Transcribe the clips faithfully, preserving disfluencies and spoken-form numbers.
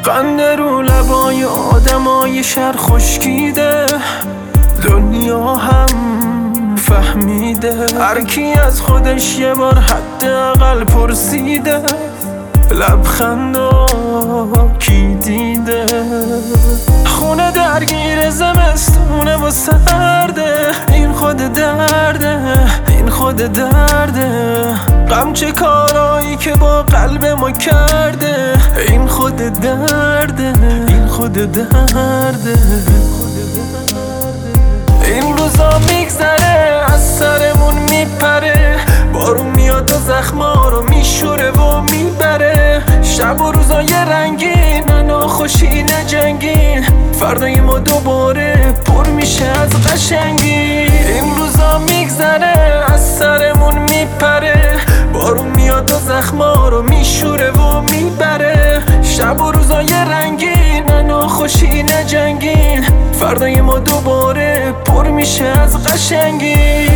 قند رو لبای آدمای شهر خشکیده، دنیا هم فهمیده. هرکی از خودش یه بار حداقل پرسیده، لبخندا کی دیده؟ خونه درگیر زمستونه و سرده، این خود درده، این خود درده. غم چه کارایی که با قلب ما کرده، این خود درده، این خود درده. این روزا میگذره از سرمون میپره، بارون میاد و زخما رو میشوره و میبره. شب و روزای رنگین، ناخوشی نجنگین، فردای ما دوباره پر میشه از قشنگی. این روزا میگذره از سرمون میپره، بارون میاد و زخما رو میشوره و میبره. شب و روزای رنگین، ناخوشی نجنگین، فردای ما دوباره پر میشه از قشنگی.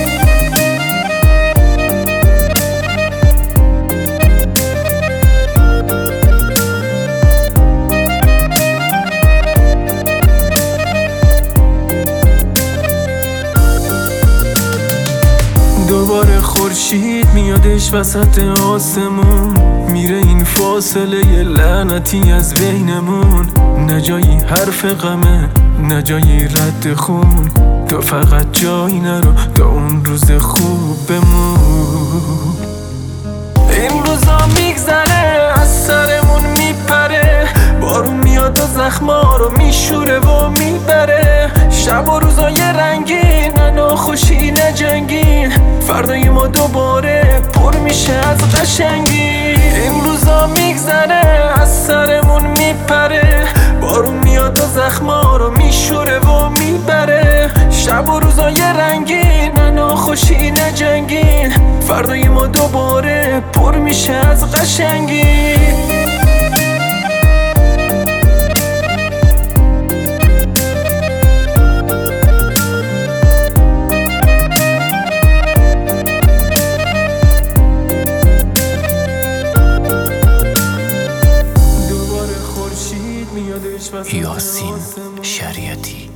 دوباره خورشید میادش وسط آسمون، میره این فاصله ی لعنتی از بینمون. نه جایی حرف غمه، نه جایی رد خون، تو فقط جایی نرو تا اون روز خوب بمون. این روزا میگذره از سرمون میپره، بارون میاد و زخما رو میشوره و میبره. شب و روزای رنگین، ناخوشی نجنگین، فردای ما دوباره پر میشه از قشنگی. این روزا میگذره از سرمون میپره، بارون میاد و زخما رو میشوره و میبره. شب و روزای رنگین، ناخوشی نجنگین، فردای ما دوباره پر میشه از قشنگی. یاسین شریعتی.